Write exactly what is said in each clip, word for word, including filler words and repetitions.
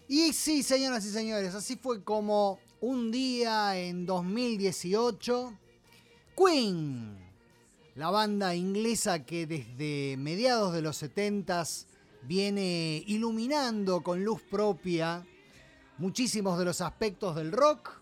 Y sí, señoras y señores, así fue como un día en dos mil dieciocho, Queen, la banda inglesa que desde mediados de los setentas viene iluminando con luz propia muchísimos de los aspectos del rock,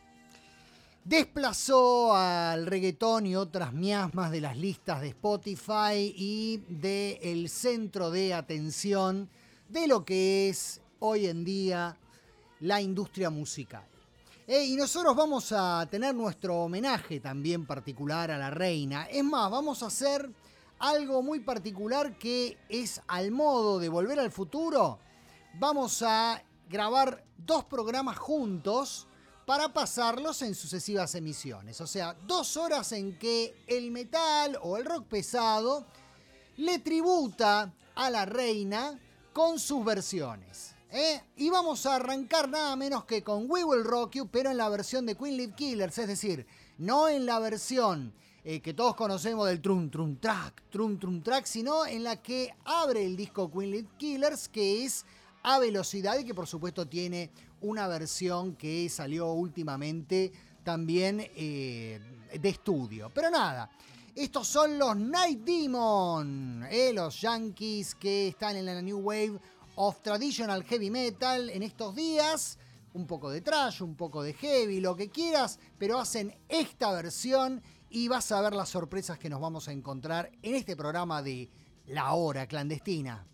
desplazó al reggaetón y otras miasmas de las listas de Spotify y del centro de atención de lo que es hoy en día la industria musical. Eh, y nosotros vamos a tener nuestro homenaje también particular a la reina. Es más, vamos a hacer algo muy particular que es al modo de Volver al Futuro. Vamos a grabar dos programas juntos para pasarlos en sucesivas emisiones. O sea, dos horas en que el metal o el rock pesado le tributa a la reina con sus versiones. ¿eh? Y vamos a arrancar nada menos que con We Will Rock You, pero en la versión de Queen Live Killers, es decir, no en la versión eh, que todos conocemos del Trum Trum Track, Trum Trum Track, sino en la que abre el disco Queen Live Killers, que es a velocidad y que por supuesto tiene una versión que salió últimamente también eh, de estudio. Pero nada, estos son los Night Demon, eh, los yankees que están en la New Wave of Traditional Heavy Metal en estos días. Un poco de thrash, un poco de heavy, lo que quieras, pero hacen esta versión y vas a ver las sorpresas que nos vamos a encontrar en este programa de La Hora Clandestina.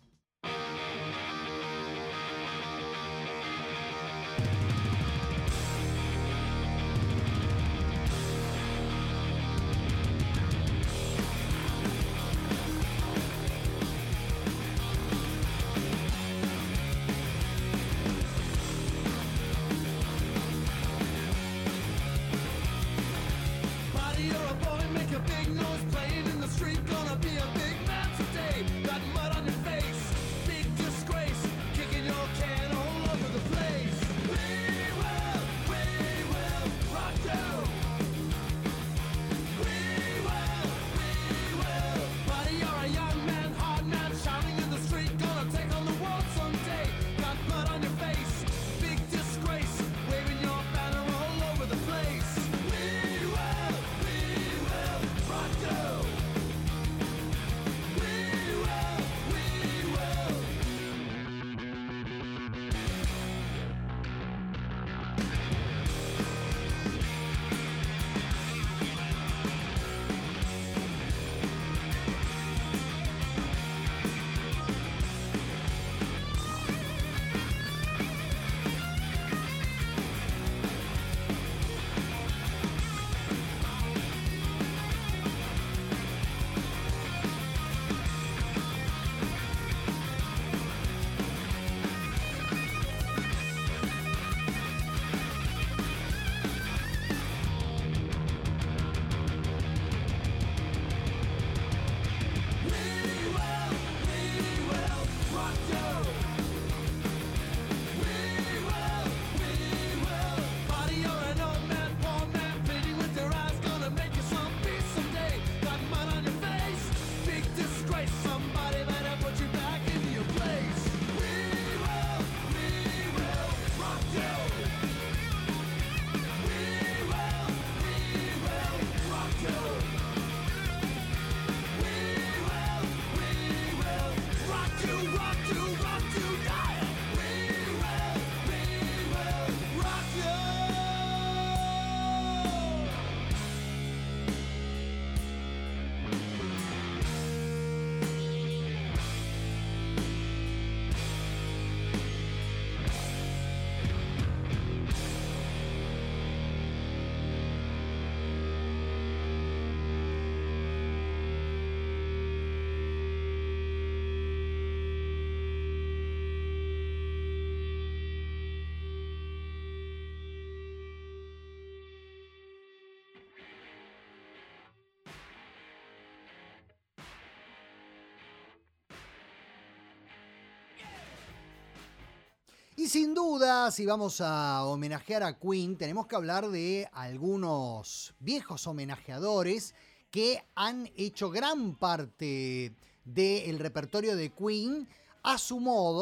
Y sin duda, si vamos a homenajear a Queen, tenemos que hablar de algunos viejos homenajeadores que han hecho gran parte del repertorio de Queen a su modo,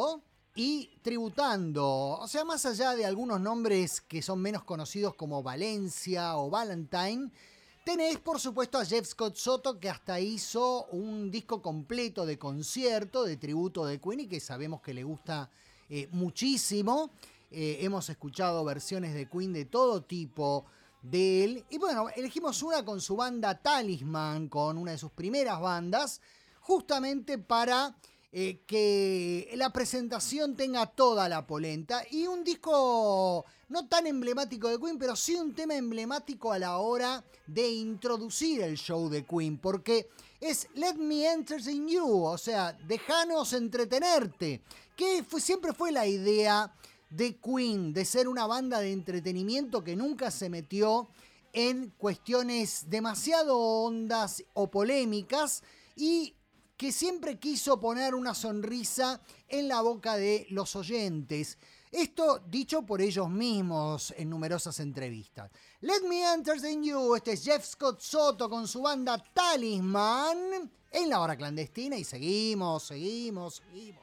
y tributando, o sea, más allá de algunos nombres que son menos conocidos como Valencia o Valentine, tenés por supuesto a Jeff Scott Soto, que hasta hizo un disco completo de concierto, de tributo de Queen, y que sabemos que le gusta eh, muchísimo. Eh, hemos escuchado versiones de Queen de todo tipo de él. Y bueno, elegimos una con su banda Talisman, con una de sus primeras bandas, justamente para eh, que la presentación tenga toda la polenta. Y un disco no tan emblemático de Queen, pero sí un tema emblemático a la hora de introducir el show de Queen, porque es Let Me Entertain You, o sea, déjanos entretenerte, que fue, siempre fue la idea de Queen, de ser una banda de entretenimiento que nunca se metió en cuestiones demasiado hondas o polémicas, y que siempre quiso poner una sonrisa en la boca de los oyentes. Esto dicho por ellos mismos en numerosas entrevistas. Let Me Entertain You, este es Jeff Scott Soto con su banda Talisman en la hora clandestina, y seguimos, seguimos, seguimos.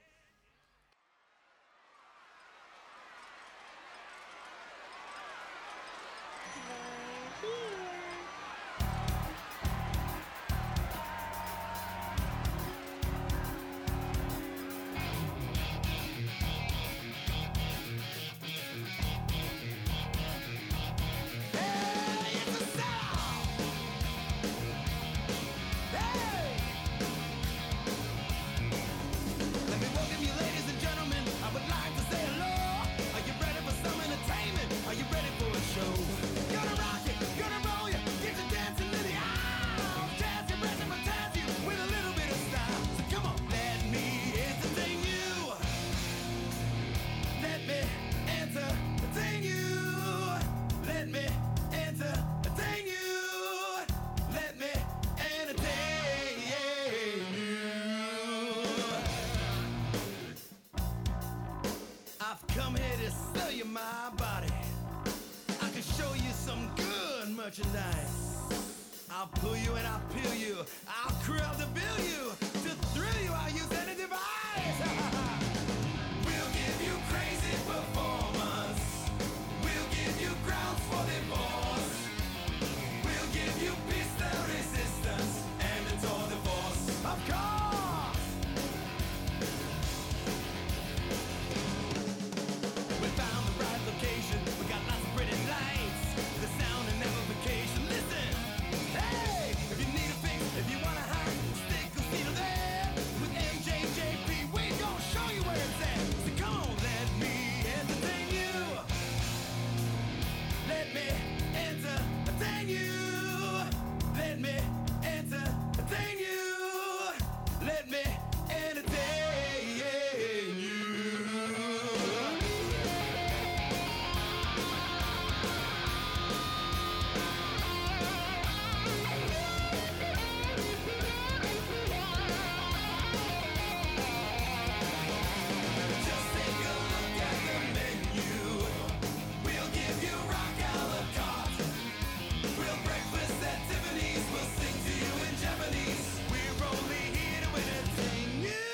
I'll pull you and I'll peel you. I'll curl to bill you. To thrill you, I'll use any device. We'll give you crazy performance. We'll give you grounds for divorce. We'll give you peace and resistance and a tour de force. Of course. We found the right location. We got lots of pretty lights. The sound and amplification. Listen. Hey, if you need a fix, if you wanna hide, stick a seat there. With M J J P, we gon' show you where it's at. So come on, let me entertain you. Let me entertain you. Let me entertain you. Let me entertain you. Just take a look at the menu. We'll give you rock a la carte. We'll breakfast at Tiffany's. We'll sing to you in Japanese. We're only here to entertain you.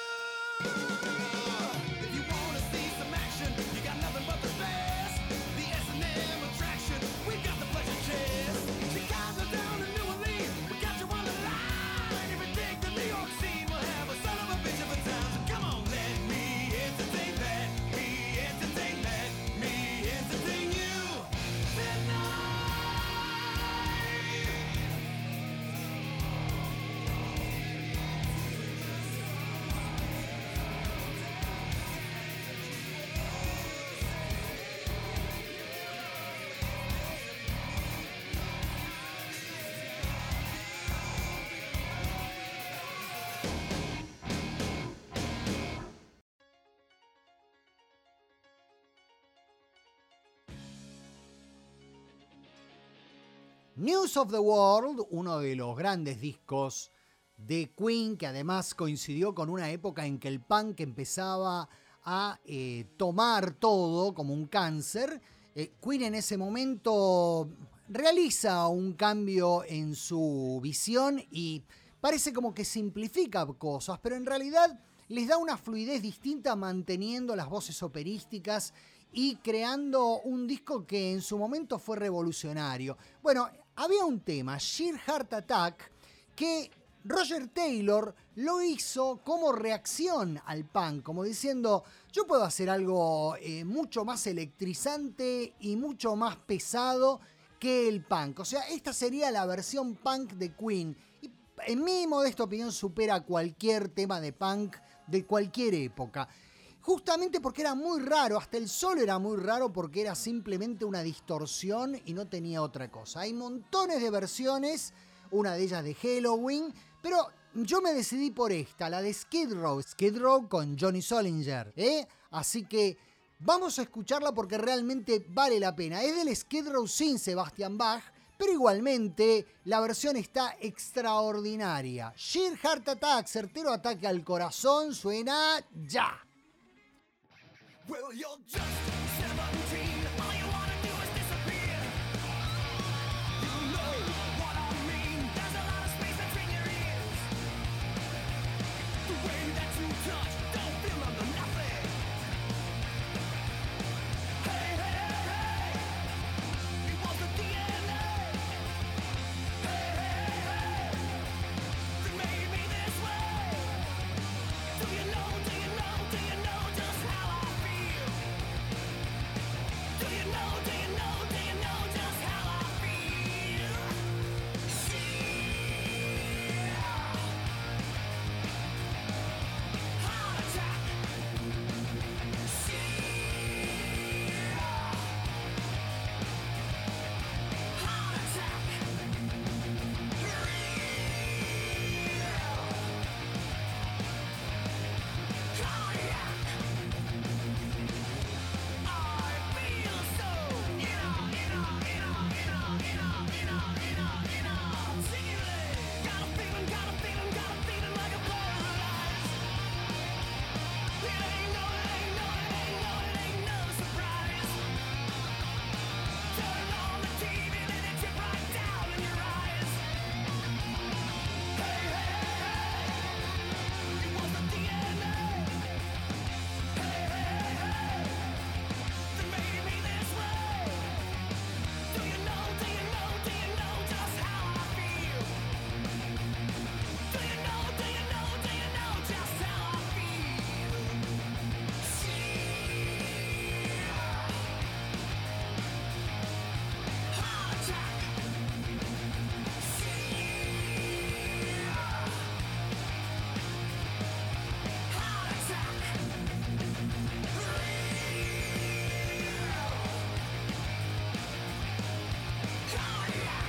If you wanna see some action, you got nothing but the best. The S and M attraction, we got the pleasure chest. Chicago down to New Orleans, we got you on the line. If you dig the New York scene, we'll have a son of a bitch of a time. So come on, let me entertain that. Me entertain that. Me entertain you tonight. News of the World, uno de los grandes discos de Queen, que además coincidió con una época en que el punk empezaba a eh, tomar todo como un cáncer. Eh, Queen en ese momento realiza un cambio en su visión y parece como que simplifica cosas, pero en realidad les da una fluidez distinta manteniendo las voces operísticas y creando un disco que en su momento fue revolucionario. Bueno, había un tema, Sheer Heart Attack, que Roger Taylor lo hizo como reacción al punk, como diciendo, yo puedo hacer algo eh, mucho más electrizante y mucho más pesado que el punk. O sea, esta sería la versión punk de Queen. Y en mi modesta opinión supera cualquier tema de punk de cualquier época. Justamente porque era muy raro, hasta el solo era muy raro porque era simplemente una distorsión y no tenía otra cosa. Hay montones de versiones, una de ellas de Halloween, pero yo me decidí por esta, la de Skid Row, Skid Row con Johnny Solinger, ¿eh? Así que vamos a escucharla porque realmente vale la pena. Es del Skid Row sin Sebastian Bach, pero igualmente la versión está extraordinaria. Sheer Heart Attack, certero ataque al corazón, suena ya. Well, you're just seventeen. All you wanna do is disappear. You know what I mean. There's a lot of space between your ears. The way that you touch, don't feel under nothing. Hey, hey, hey. It was the D N A. Hey, hey, hey. That made me this way. Do you know, do you know, do you know just how I feel? Do you know, do you know, do you know just how I feel? Sheer heart attack. Sheer heart attack. Cardiac. I feel so inner, inner, inner, inner, inner, inner, inner, inner. Singularly. Got a feeling, got a feeling, got a feeling like a paralyzed. It ain't no, it ain't no, it ain't no, it ain't no surprise. Turn on the T V, let it drip right down in your eyes. Hey, hey, hey. It was the D N A. Hey, hey, hey. That made me this way. Do you know, do you know, do you know just how I feel? Do you know, do you know, do you know just how I feel? Sheer heart attack. Sheer heart attack. Cardiac.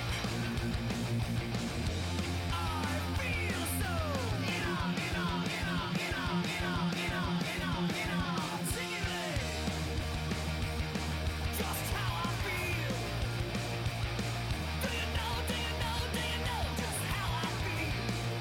I feel so inner, inner, inner, inner, inner, inner, inner, inner. Singularly. Just how I feel. Do you know, do you know, do you know just how I feel?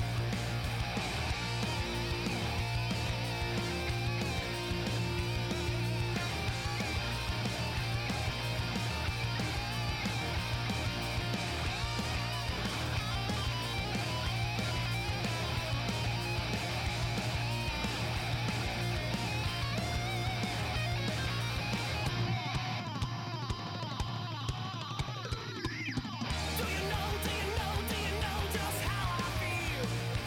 Do you know, do you know, do you know just how I feel?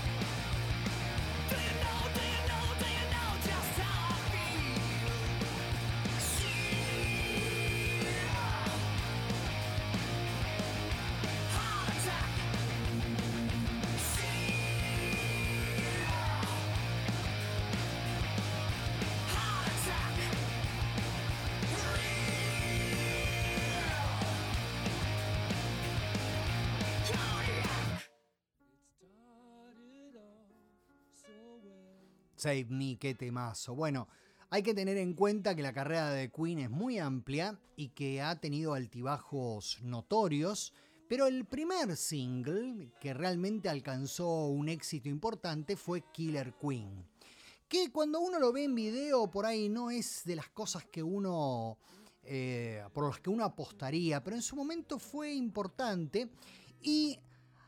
Do you know, do you know, do you know just how I feel? Sheer heart attack. Sheer heart attack. Cardiac. Save Me, qué temazo. Bueno, hay que tener en cuenta que la carrera de Queen es muy amplia y que ha tenido altibajos notorios, pero el primer single que realmente alcanzó un éxito importante fue Killer Queen, que cuando uno lo ve en video por ahí no es de las cosas que uno eh, por las que uno apostaría, pero en su momento fue importante y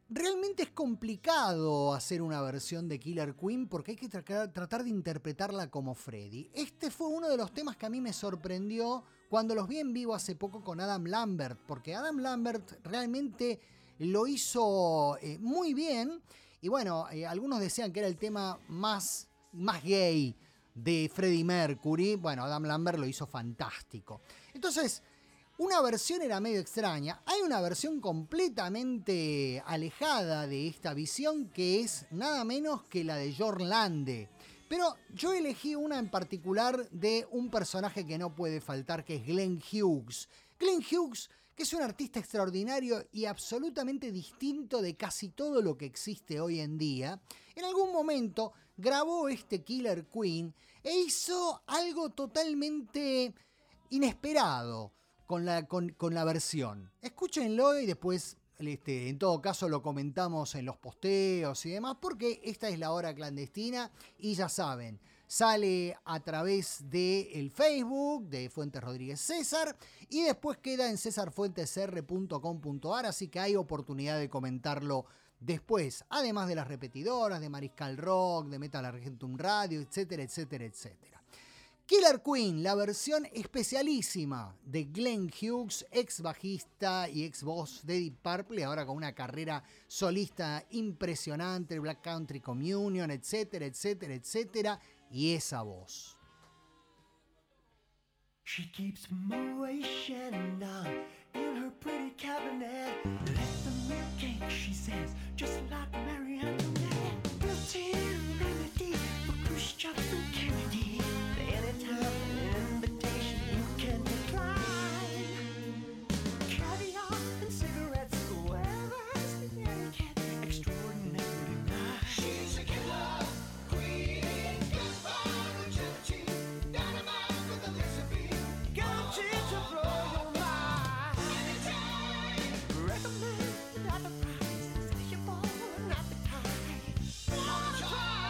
realmente es complicado hacer una versión de Killer Queen porque hay que tra- tratar de interpretarla como Freddie. Este fue uno de los temas que a mí me sorprendió cuando los vi en vivo hace poco con Adam Lambert, porque Adam Lambert realmente lo hizo eh, muy bien. Y bueno, eh, algunos decían que era el tema más, más gay de Freddie Mercury. Bueno, Adam Lambert lo hizo fantástico. Entonces, una versión era medio extraña. Hay una versión completamente alejada de esta visión que es nada menos que la de Jørn Lande. Pero yo elegí una en particular de un personaje que no puede faltar, que es Glenn Hughes. Glenn Hughes, que es un artista extraordinario y absolutamente distinto de casi todo lo que existe hoy en día, en algún momento grabó este Killer Queen e hizo algo totalmente inesperado con la, con, con la versión. Escúchenlo y después, este, en todo caso, lo comentamos en los posteos y demás, porque esta es la hora clandestina y ya saben, sale a través del Facebook de Fuentes Rodríguez César y después queda en cesar fuentes r punto com punto a r, así que hay oportunidad de comentarlo después, además de las repetidoras, de Mariscal Rock, de Metal Argentum Radio, etcétera, etcétera, etcétera. Killer Queen, la versión especialísima de Glenn Hughes, ex bajista y ex voz de Deep Purple, ahora con una carrera solista impresionante, Black Country Communion, etcétera, etcétera, etcétera, y esa voz. She keeps Moet Chandon in her pretty cabinet. Let them make cake, she says, just like Marie Antoinette. Built-in remedy for Khrushchev and Kennedy. Anytime an invitation you can decline. Caviar and cigarettes, wherever's the etiquette, extraordinarily nice. She's a killer queen, good for agility, dynamite with Elizabeth, guaranteed to blow your mind. Anytime, recommend at the price, satiable and appetite. Wanna try?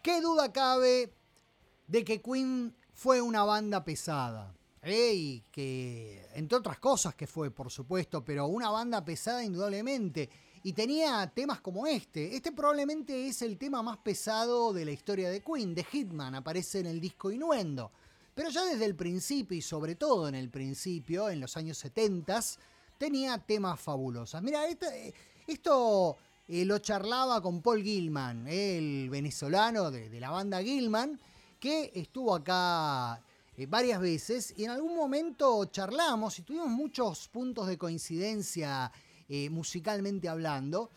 ¿Qué duda cabe de que Queen fue una banda pesada? ¿eh? Y que, entre otras cosas que fue, por supuesto, pero una banda pesada indudablemente. Y tenía temas como este. Este probablemente es el tema más pesado de la historia de Queen. The Hitman aparece en el disco Innuendo. Pero ya desde el principio, y sobre todo en el principio, en los años setenta, tenía temas fabulosos. Mira, esto, esto eh, lo charlaba con Paul Gilman, eh, el venezolano de, de la banda Gilman, que estuvo acá eh, varias veces. Y en algún momento charlamos y tuvimos muchos puntos de coincidencia Eh, musicalmente hablando,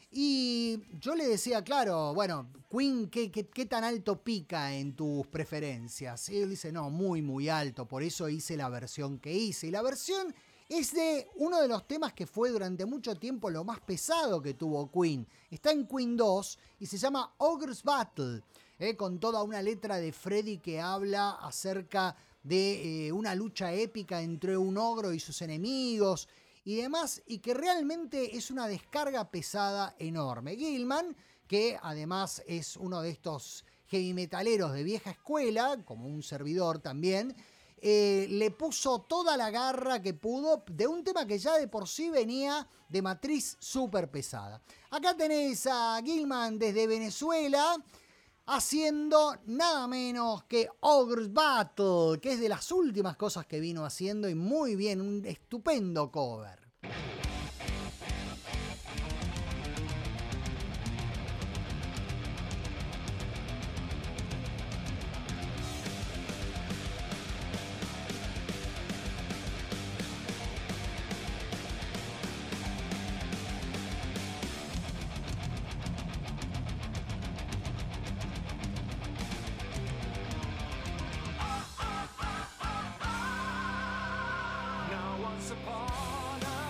y yo le decía, claro, bueno, Queen, ¿qué, qué, qué tan alto pica en tus preferencias? Y él dice, no, muy, muy alto, por eso hice la versión que hice. Y la versión es de uno de los temas que fue durante mucho tiempo lo más pesado que tuvo Queen. Está en Queen dos y se llama Ogre's Battle, eh, con toda una letra de Freddie que habla acerca de eh, una lucha épica entre un ogro y sus enemigos y demás, y que realmente es una descarga pesada enorme. Gilman, que además es uno de estos heavy metaleros de vieja escuela, como un servidor también, eh, le puso toda la garra que pudo de un tema que ya de por sí venía de matriz súper pesada. Acá tenés a Gilman desde Venezuela, haciendo nada menos que Ogre's Battle, que es de las últimas cosas que vino haciendo, y muy bien, un estupendo cover. Now once upon a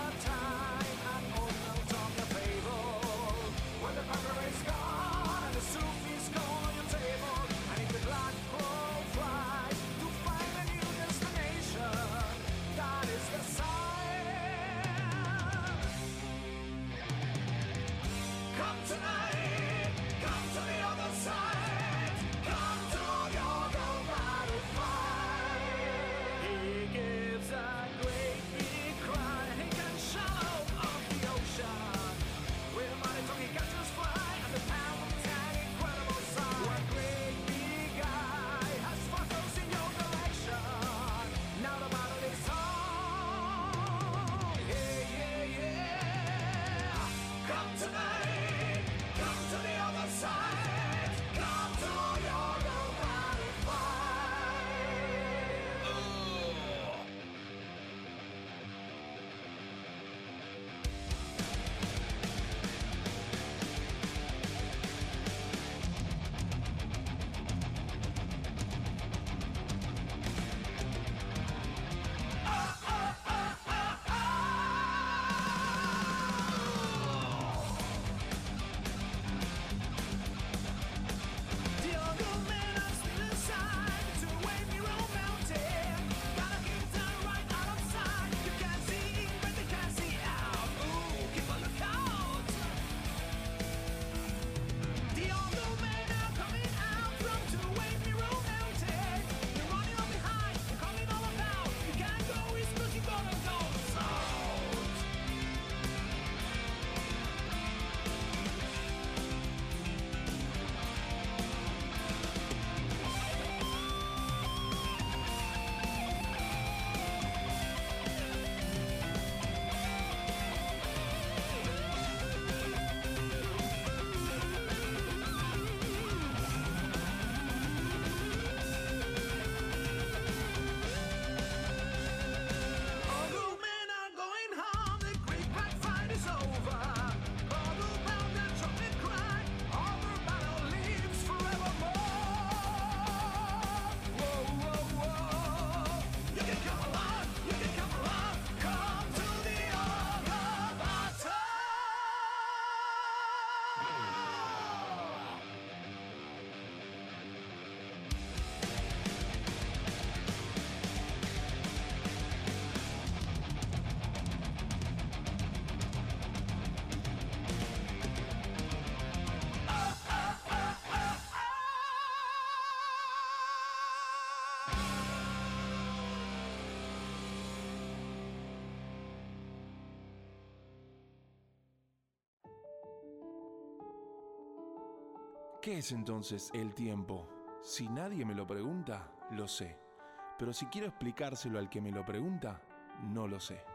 ¿Qué es entonces el tiempo? Si nadie me lo pregunta, lo sé. Pero si quiero explicárselo al que me lo pregunta, no lo sé.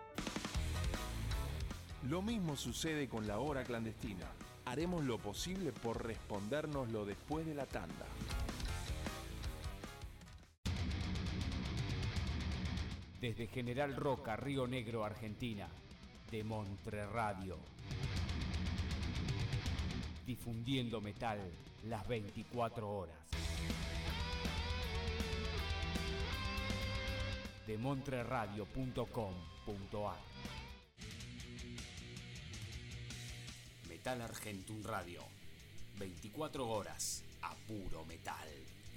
Lo mismo sucede con la hora clandestina. Haremos lo posible por respondérnoslo después de la tanda. Desde General Roca, Río Negro, Argentina, de Montre Radio. Difundiendo metal las veinticuatro horas. de montreradio punto com punto ar. Metal Argentum Radio. veinticuatro horas a puro metal.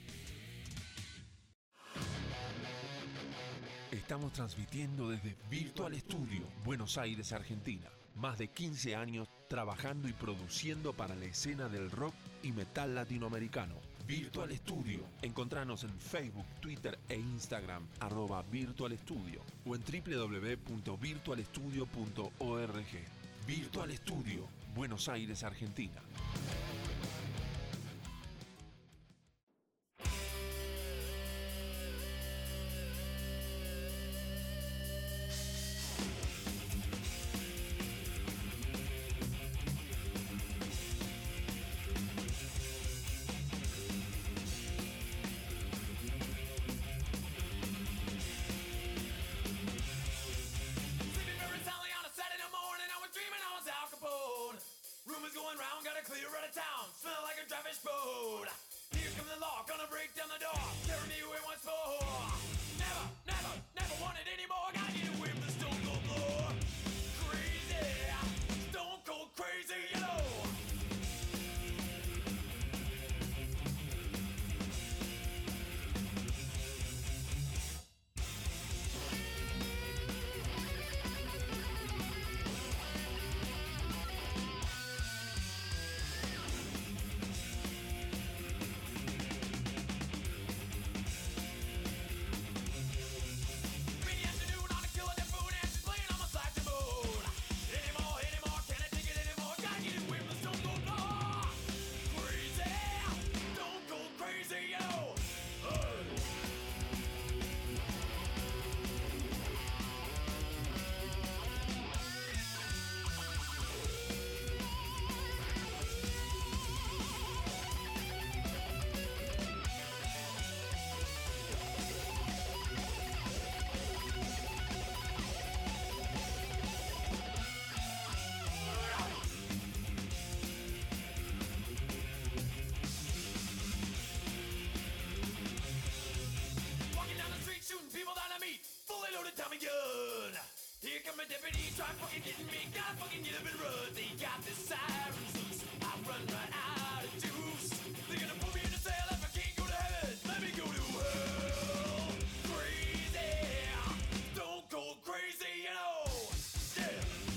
Estamos transmitiendo desde Virtual Studio, Buenos Aires, Argentina. Más de quince años trabajando y produciendo para la escena del rock y metal latinoamericano. Virtual Studio. Encontranos en Facebook, Twitter e Instagram, arroba Virtual Studio, o en doble u doble u doble u punto virtual studio punto org. Virtual Studio, Buenos Aires, Argentina. Sleeping very soundly on a Saturday morning, I was dreaming I was Al Capone. Rumors going round, got to clear out of town, smell like a traffic boat. Here comes the law, gonna break down the door, tearing me away once more. Never, never, never wanted any more. Gotta get away from the stone cold floor. Crazy, stone cold crazy, you know. Rainy afternoon on a killer that moon and she's playing on my saxophone. Anymore, anymore, can't I take it anymore? Gotta get away from the stone cold floor. Crazy, stone cold crazy, you know. Hey. Walking down the street, shooting people down to meet. Fully loaded Tommy gun. Here come a deputy, try fucking getting me. Gotta fucking get up and run. They got the sirens loose. I run right out of juice. They're gonna put me in a cell if I can't go to heaven. Let me go to hell. Crazy, stone cold crazy, you know. Yeah.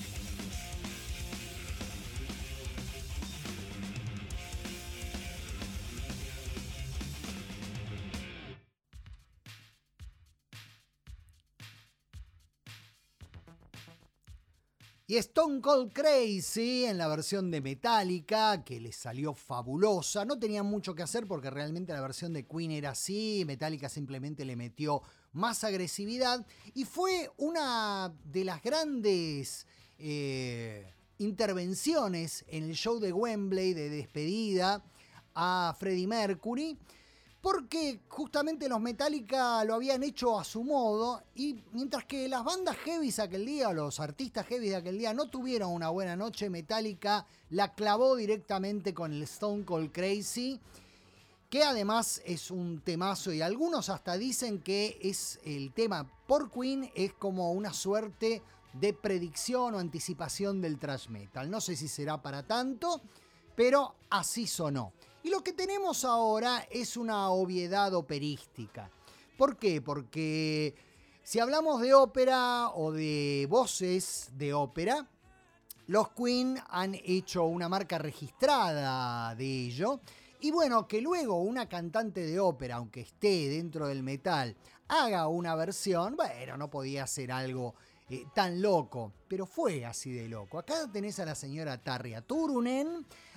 Y Stone Cold Crazy en la versión de Metallica, que les salió fabulosa. No tenían mucho que hacer porque realmente la versión de Queen era así. Metallica simplemente le metió más agresividad. Y fue una de las grandes eh, intervenciones en el show de Wembley de despedida a Freddie Mercury. Porque justamente los Metallica lo habían hecho a su modo, y mientras que las bandas heavies aquel día, o los artistas heavies de aquel día, no tuvieron una buena noche, Metallica la clavó directamente con el Stone Cold Crazy, que además es un temazo, y algunos hasta dicen que es el tema por Queen, es como una suerte de predicción o anticipación del thrash metal. No sé si será para tanto, pero así sonó. Y lo que tenemos ahora es una obviedad operística. ¿Por qué? Porque si hablamos de ópera o de voces de ópera, los Queen han hecho una marca registrada de ello. Y bueno, que luego una cantante de ópera, aunque esté dentro del metal, haga una versión, bueno, no podía ser algo eh, tan loco, pero fue así de loco. Acá tenés a la señora Tarja Turunen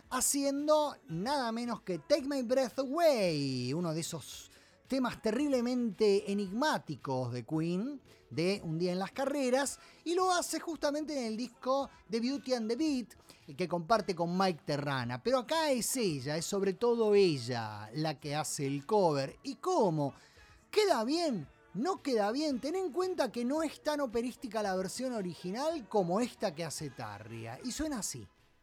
haciendo nada menos que Take My Breath Away, uno de esos temas terriblemente enigmáticos de Queen, de Un día en las carreras, y lo hace justamente en el disco The Beauty and the Beat, que comparte con Mike Terrana. Pero acá es ella, es sobre todo ella la que hace el cover. ¿Y cómo? ¿Queda bien? No queda bien. Ten en cuenta que no es tan operística la versión original como esta que hace Tarria. Y suena así.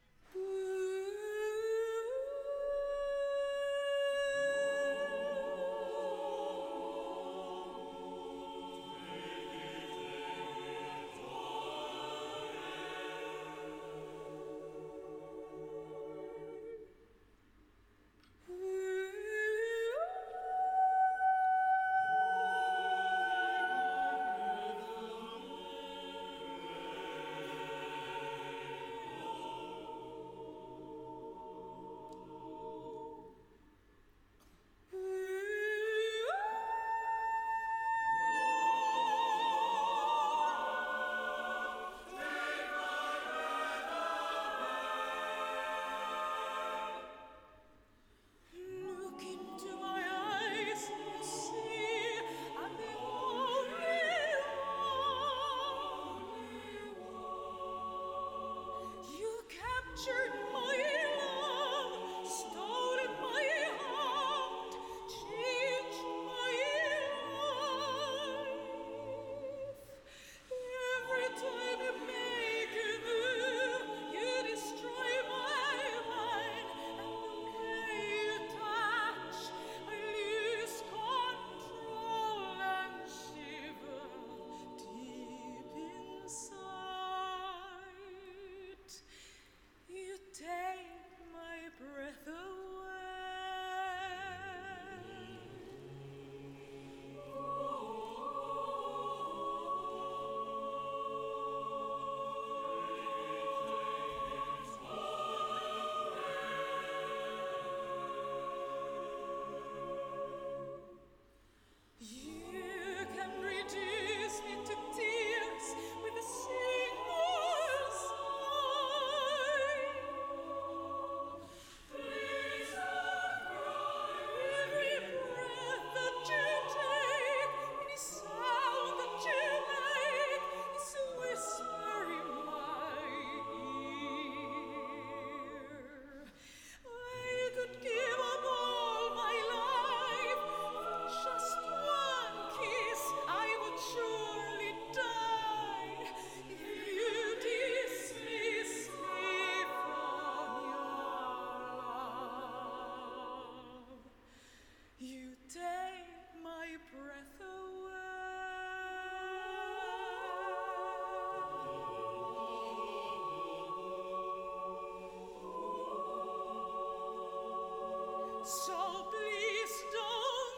So please don't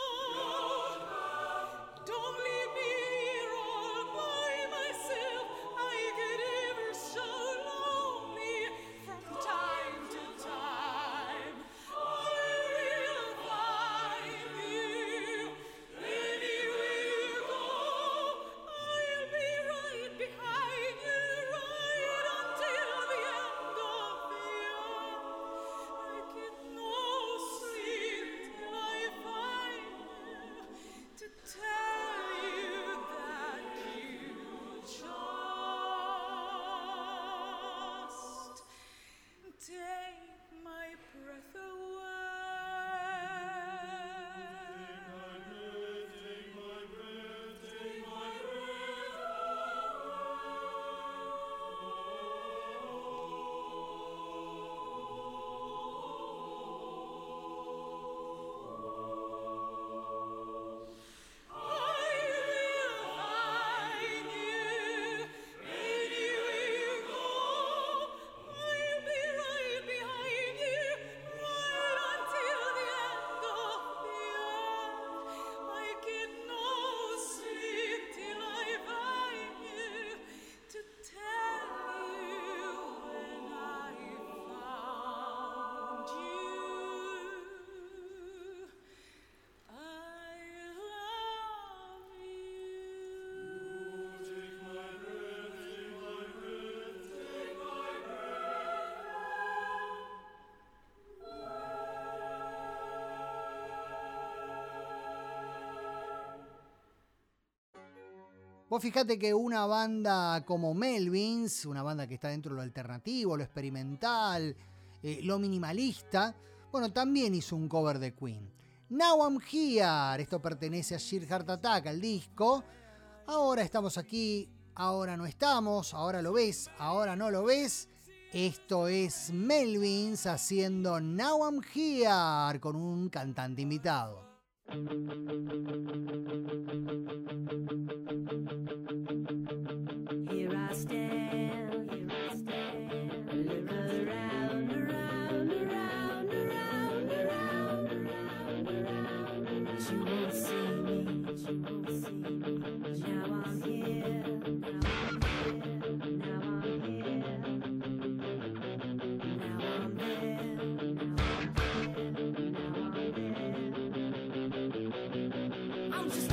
go. Don't leave me here all by myself. I get ever so lonely from time to time. I will find you anywhere you go. I'll be right behind you, right until the end of the earth. I get no sleep. Vos fijate que una banda como Melvins, una banda que está dentro de lo alternativo, lo experimental, eh, lo minimalista, bueno, también hizo un cover de Queen. Now I'm Here, esto pertenece a Sheer Heart Attack, al disco. Ahora estamos aquí, ahora no estamos, ahora lo ves, ahora no lo ves. Esto es Melvins haciendo Now I'm Here con un cantante invitado. Here I stand, here I stand, look around, around, around, around, around, around, around. She won't see me, she won't see me. Now I'm here, now I'm here, now I'm here. Now I'm there, now I'm there, now I'm there. I'm just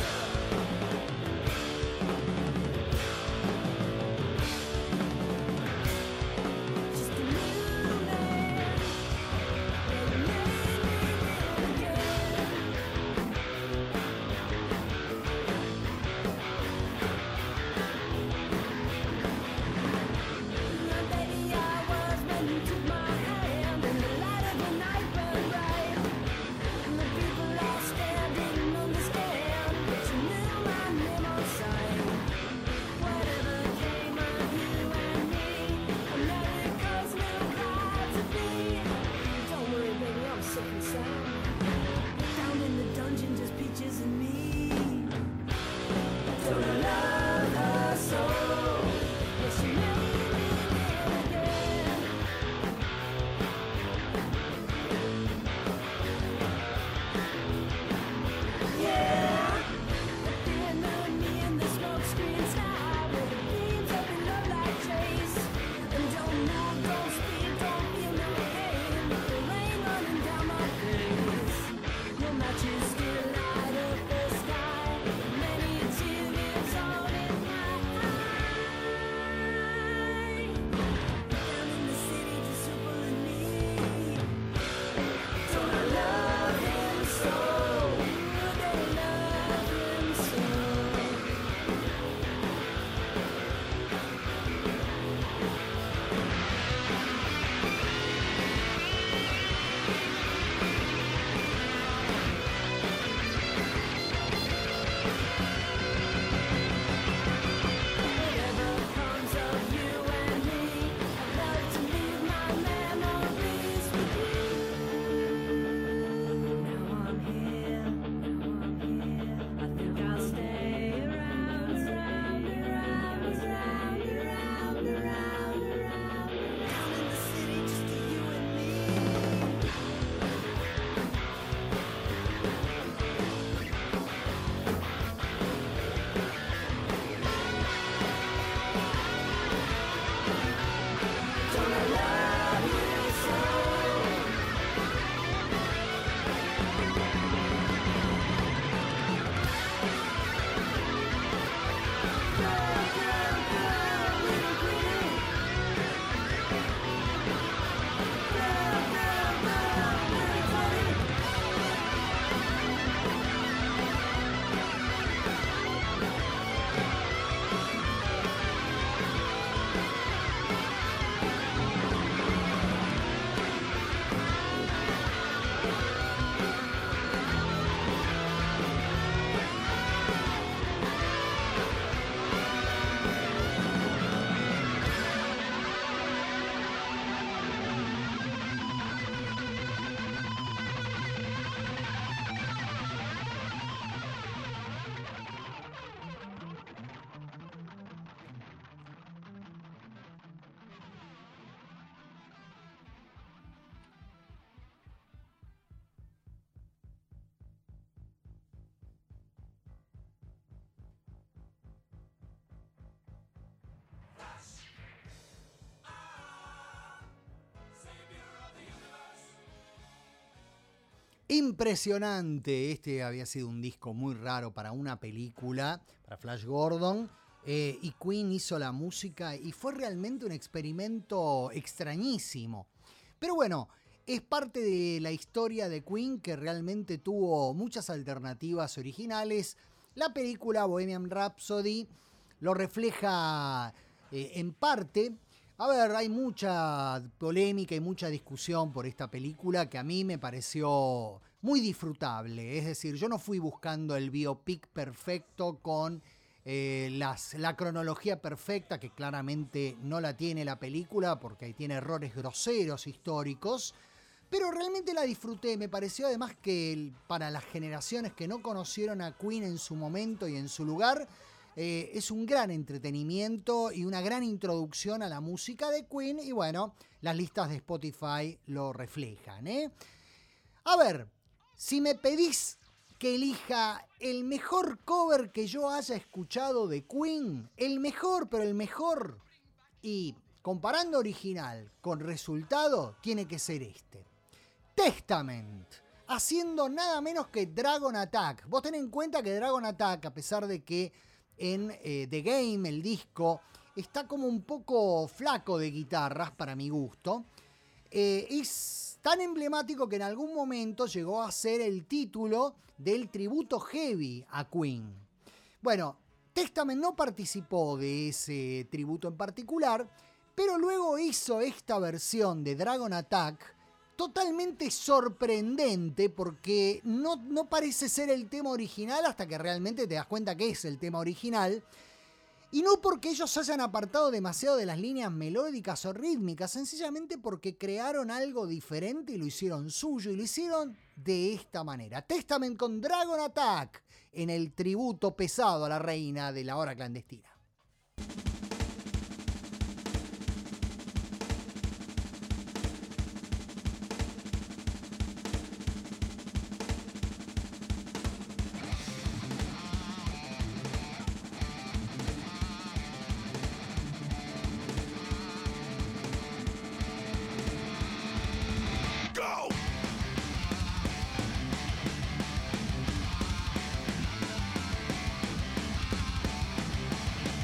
Impresionante, este había sido un disco muy raro para una película, para Flash Gordon, eh, y Queen hizo la música y fue realmente un experimento extrañísimo. Pero bueno, es parte de la historia de Queen, que realmente tuvo muchas alternativas originales. La película Bohemian Rhapsody lo refleja eh, en parte. A ver, hay mucha polémica y mucha discusión por esta película que a mí me pareció muy disfrutable. Es decir, yo no fui buscando el biopic perfecto con eh, las, la cronología perfecta, que claramente no la tiene la película porque tiene errores groseros históricos, pero realmente la disfruté. Me pareció además que el, para las generaciones que no conocieron a Queen en su momento y en su lugar, Eh, es un gran entretenimiento y una gran introducción a la música de Queen, y bueno, las listas de Spotify lo reflejan, ¿eh? A ver, si me pedís que elija el mejor cover que yo haya escuchado de Queen, el mejor, pero el mejor, y comparando original con resultado, tiene que ser este. Testament, haciendo nada menos que Dragon Attack. Vos ten en cuenta que Dragon Attack, a pesar de que en eh, The Game, el disco, está como un poco flaco de guitarras para mi gusto, eh, es tan emblemático que en algún momento llegó a ser el título del tributo heavy a Queen. Bueno, Testament no participó de ese tributo en particular, pero luego hizo esta versión de Dragon Attack totalmente sorprendente, porque no, no parece ser el tema original hasta que realmente te das cuenta que es el tema original, y no porque ellos se hayan apartado demasiado de las líneas melódicas o rítmicas, sencillamente porque crearon algo diferente y lo hicieron suyo, y lo hicieron de esta manera. Testament con Dragon Attack en el tributo pesado a la reina de la hora clandestina. Go!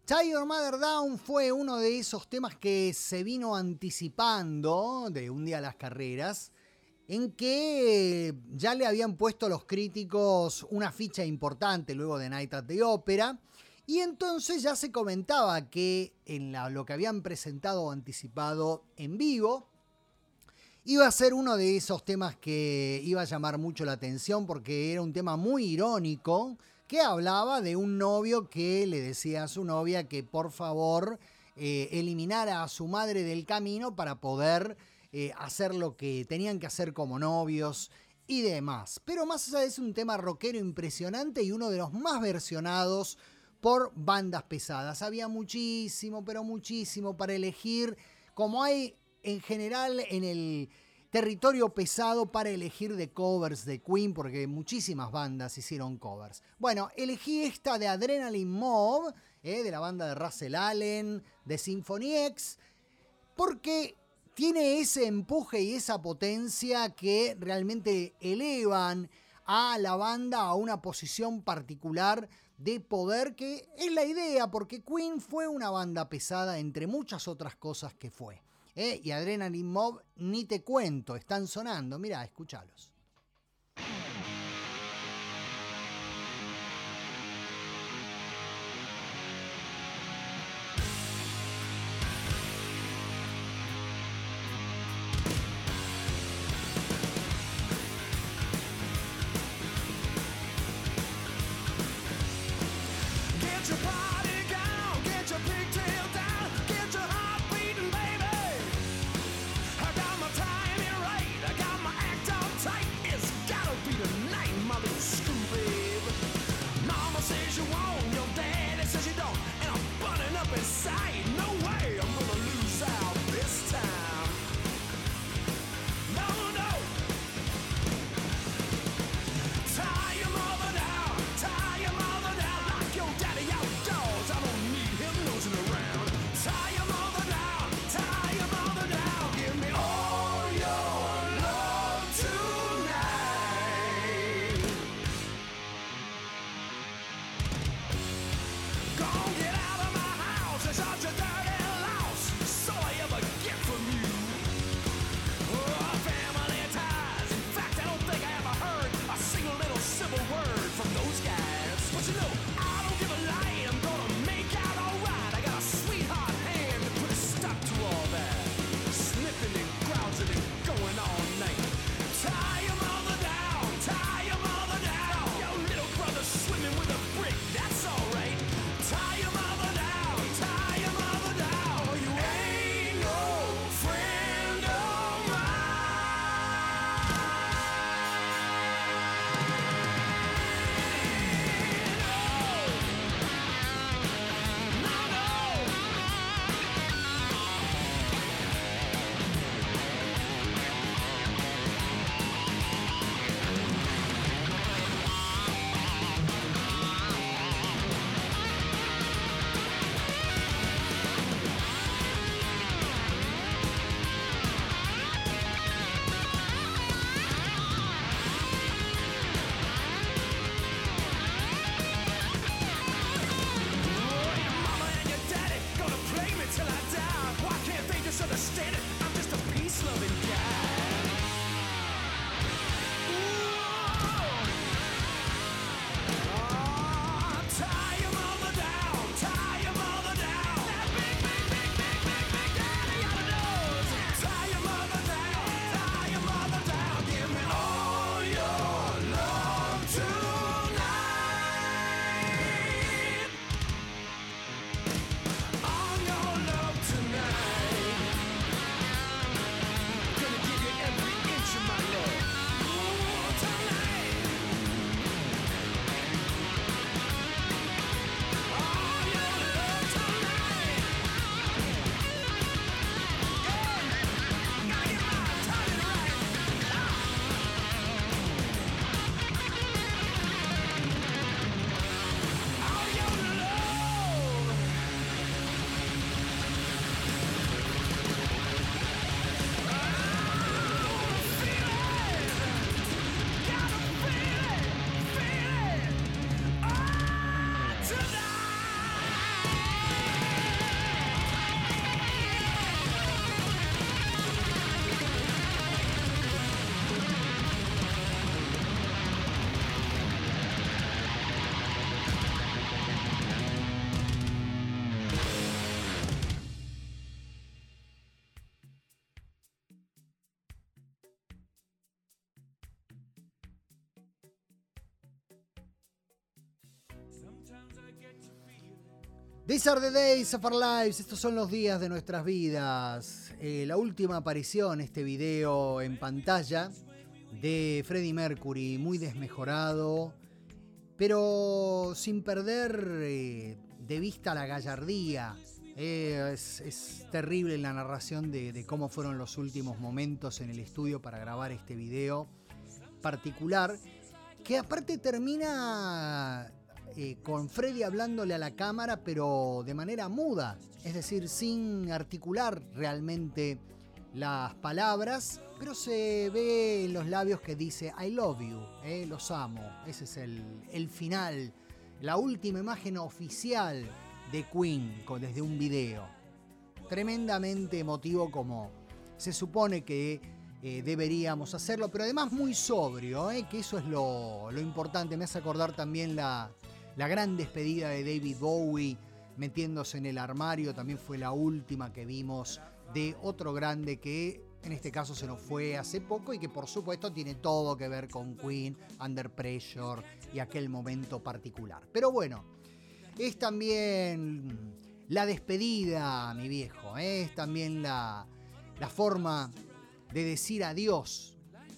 Tie Your Mother Down fue uno de esos temas que se vino anticipando de Un Día a las Carreras, en que ya le habían puesto los críticos una ficha importante luego de Night at the Opera, y entonces ya se comentaba que en la, lo que habían presentado o anticipado en vivo iba a ser uno de esos temas que iba a llamar mucho la atención porque era un tema muy irónico, que hablaba de un novio que le decía a su novia que por favor eh, eliminara a su madre del camino para poder eh, hacer lo que tenían que hacer como novios y demás. Pero más allá de eso, un tema rockero impresionante y uno de los más versionados por bandas pesadas. Había muchísimo, pero muchísimo para elegir, como hay en general en el territorio pesado para elegir de covers de Queen, porque muchísimas bandas hicieron covers. Bueno, elegí esta de Adrenaline Mob, eh, de la banda de Russell Allen, de Symphony X, porque tiene ese empuje y esa potencia que realmente elevan a la banda a una posición particular de poder, que es la idea, porque Queen fue una banda pesada entre muchas otras cosas que fue. ¿Eh? Y Adrenaline Mob, ni te cuento, están sonando. Mirá, escúchalos. Get your body down, get your pigtail down, get your heart beating, baby. I got my timing right, I got my act on tight. These are the days of our lives. Estos son los días de nuestras vidas. Eh, la última aparición, este video en pantalla de Freddie Mercury, muy desmejorado, pero sin perder eh, de vista la gallardía. Eh, es, es terrible la narración de, de cómo fueron los últimos momentos en el estudio para grabar este video particular, que aparte termina eh, con Freddie hablándole a la cámara, pero de manera muda, es decir, sin articular realmente las palabras, pero se ve en los labios que dice I love you, eh, los amo. Ese es el, el final, la última imagen oficial de Queen desde un video. Tremendamente emotivo, como se supone que eh, deberíamos hacerlo, pero además muy sobrio, eh, que eso es lo, lo importante. Me hace acordar también la, la gran despedida de David Bowie metiéndose en el armario. También fue la última que vimos de otro grande que en este caso se nos fue hace poco y que por supuesto tiene todo que ver con Queen, Under Pressure y aquel momento particular. Pero bueno, es también la despedida, mi viejo, ¿eh? Es también la, la forma de decir adiós.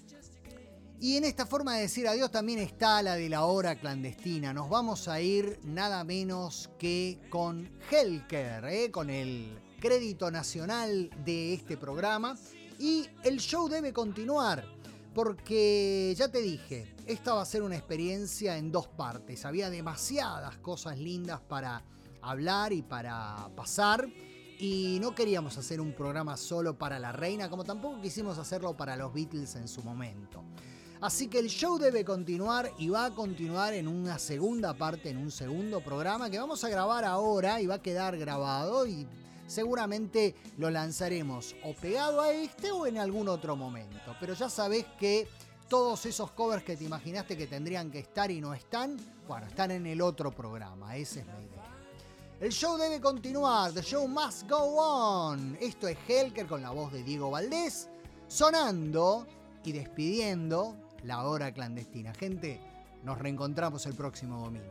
Y en esta forma de decir adiós también está la de la hora clandestina. Nos vamos a ir nada menos que con Helker, ¿eh? Con el crédito nacional de este programa. Y el show debe continuar, porque ya te dije, esta va a ser una experiencia en dos partes. Había demasiadas cosas lindas para hablar y para pasar, y no queríamos hacer un programa solo para la reina, como tampoco quisimos hacerlo para los Beatles en su momento. Así que el show debe continuar y va a continuar en una segunda parte, en un segundo programa que vamos a grabar ahora y va a quedar grabado y seguramente lo lanzaremos o pegado a este o en algún otro momento. Pero ya sabés que todos esos covers que te imaginaste que tendrían que estar y no están, bueno, están en el otro programa. Esa es la idea. El show debe continuar. The show must go on. Esto es Helker con la voz de Diego Valdés, sonando y despidiendo la hora clandestina. Gente, nos reencontramos el próximo domingo.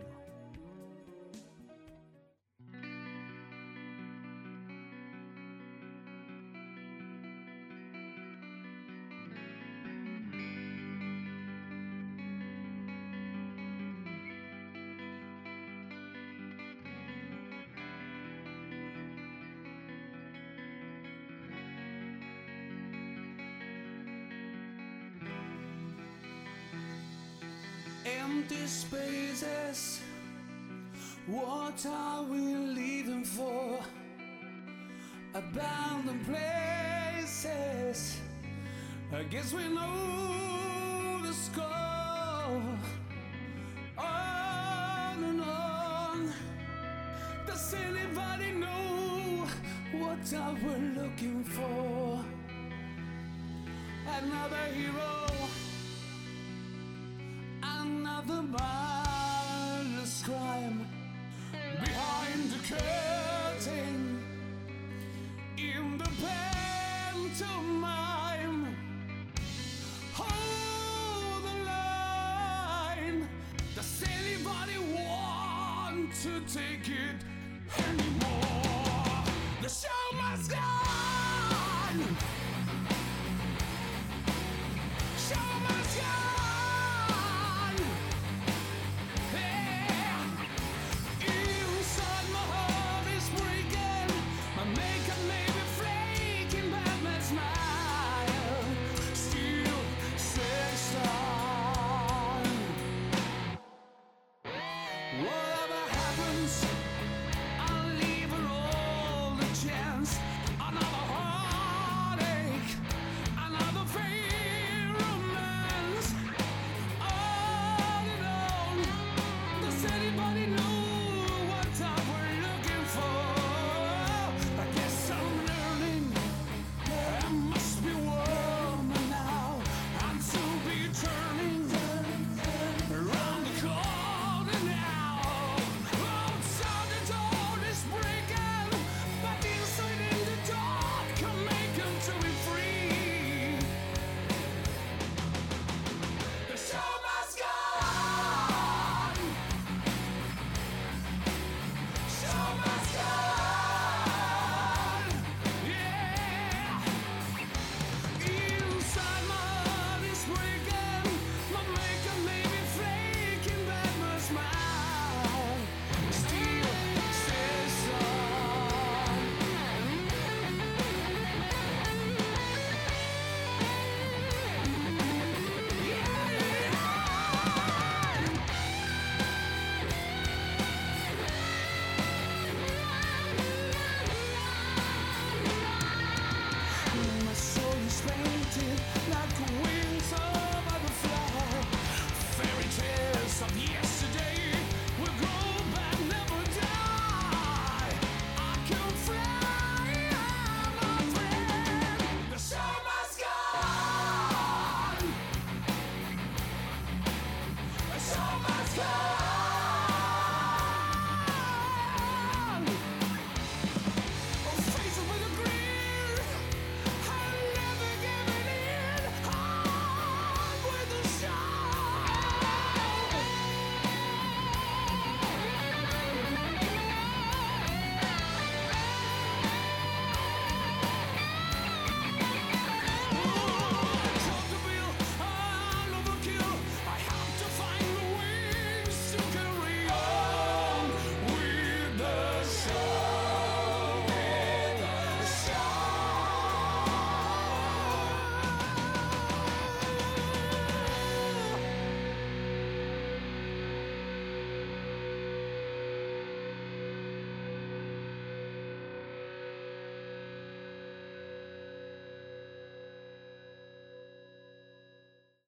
Empty spaces, what are we leaving for? Abandoned places, I guess we know the score. On and on, does anybody know what are we looking for? Another hero, another mindless crime behind the curtain in the pantomime. Hold the line. Does anybody want to take it anymore? The show must go on. Show must go on. Whatever happens, I'll leave her all the chance.